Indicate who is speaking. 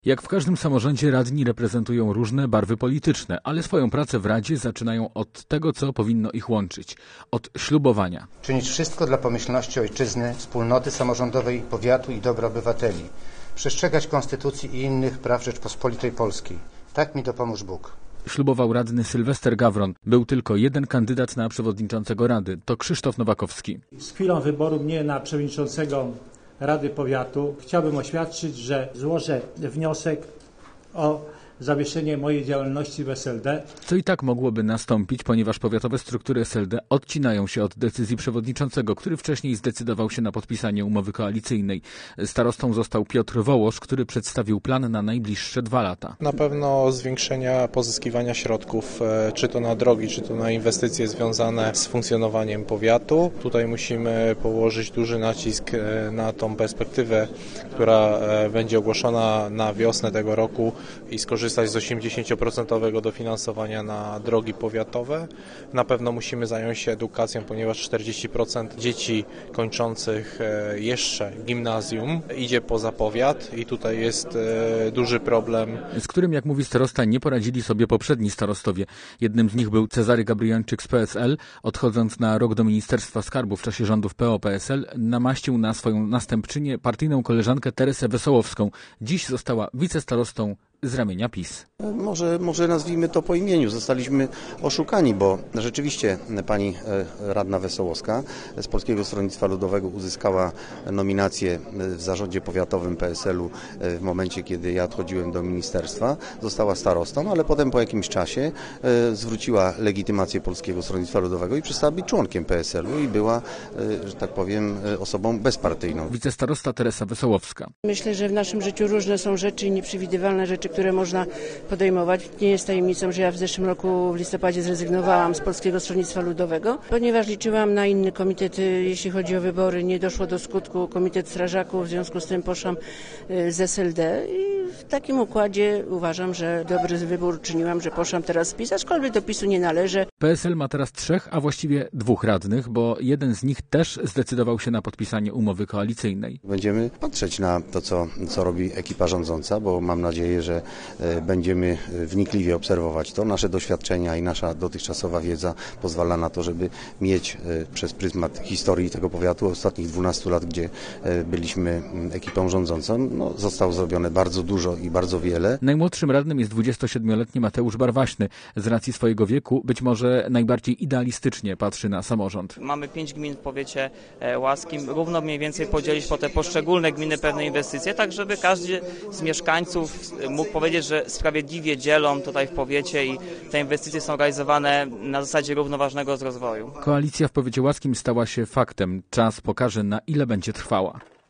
Speaker 1: Jak w każdym samorządzie radni reprezentują różne barwy polityczne, ale swoją pracę w Radzie zaczynają od tego, co powinno ich łączyć – od ślubowania.
Speaker 2: Czynić wszystko dla pomyślności ojczyzny, wspólnoty samorządowej, powiatu i dobra obywateli. Przestrzegać Konstytucji i innych praw Rzeczpospolitej Polskiej. Tak mi dopomóż Bóg.
Speaker 1: Ślubował radny Sylwester Gawron. Był tylko jeden kandydat na przewodniczącego Rady – to Krzysztof Nowakowski.
Speaker 3: Z chwilą wyboru mnie na przewodniczącego Rady Powiatu chciałbym oświadczyć, że złożę wniosek o zawieszenie mojej działalności w SLD.
Speaker 1: Co i tak mogłoby nastąpić, ponieważ powiatowe struktury SLD odcinają się od decyzji przewodniczącego, który wcześniej zdecydował się na podpisanie umowy koalicyjnej. Starostą został Piotr Wołosz, który przedstawił plan na najbliższe 2 lata.
Speaker 4: Na pewno zwiększenia pozyskiwania środków, czy to na drogi, czy to na inwestycje związane z funkcjonowaniem powiatu. Tutaj musimy położyć duży nacisk na tą perspektywę, która będzie ogłoszona na wiosnę tego roku i skorzystać z 80% dofinansowania na drogi powiatowe. Na pewno musimy zająć się edukacją, ponieważ 40% dzieci kończących jeszcze gimnazjum idzie poza powiat i tutaj jest duży problem.
Speaker 1: Z którym, jak mówi starosta, nie poradzili sobie poprzedni starostowie. Jednym z nich był Cezary Gabrielczyk z PSL. Odchodząc na rok do Ministerstwa Skarbu w czasie rządów PO-PSL, namaścił na swoją następczynię partyjną koleżankę Teresę Wesołowską. Dziś została wicestarostą z ramienia PiS.
Speaker 5: Może nazwijmy to po imieniu. Zostaliśmy oszukani, bo rzeczywiście pani radna Wesołowska z Polskiego Stronnictwa Ludowego uzyskała nominację w zarządzie powiatowym PSL-u w momencie, kiedy ja odchodziłem do ministerstwa. Została starostą, ale potem po jakimś czasie zwróciła legitymację Polskiego Stronnictwa Ludowego i przestała być członkiem PSL-u i była, że tak powiem, osobą bezpartyjną.
Speaker 1: Wicestarosta Teresa Wesołowska.
Speaker 6: Myślę, że w naszym życiu różne są rzeczy i nieprzewidywalne rzeczy, które można podejmować. Nie jest tajemnicą, że ja w zeszłym roku w listopadzie zrezygnowałam z Polskiego Stronnictwa Ludowego, ponieważ liczyłam na inny komitet, jeśli chodzi o wybory. Nie doszło do skutku komitet strażaków, w związku z tym poszłam z SLD i w takim układzie uważam, że dobry wybór czyniłam, że poszłam teraz w PiS, aczkolwiek do PiS-u nie należę.
Speaker 1: PSL ma teraz 3, a właściwie 2 radnych, bo jeden z nich też zdecydował się na podpisanie umowy koalicyjnej.
Speaker 5: Będziemy patrzeć na to, co robi ekipa rządząca, bo mam nadzieję, że będziemy wnikliwie obserwować to. Nasze doświadczenia i nasza dotychczasowa wiedza pozwala na to, żeby mieć przez pryzmat historii tego powiatu ostatnich 12 lat, gdzie byliśmy ekipą rządzącą, zostało zrobione bardzo dużo i bardzo wiele.
Speaker 1: Najmłodszym radnym jest 27-letni Mateusz Barwaśny. Z racji swojego wieku być może najbardziej idealistycznie patrzy na samorząd.
Speaker 7: Mamy 5 gmin w powiecie łaskim. Równo mniej więcej podzielić po te poszczególne gminy pewne inwestycje, tak żeby każdy z mieszkańców mógł powiedzieć, że sprawiedliwie dzielą tutaj w powiecie i te inwestycje są realizowane na zasadzie równoważnego rozwoju.
Speaker 1: Koalicja w powiecie łaskim stała się faktem. Czas pokaże, na ile będzie trwała.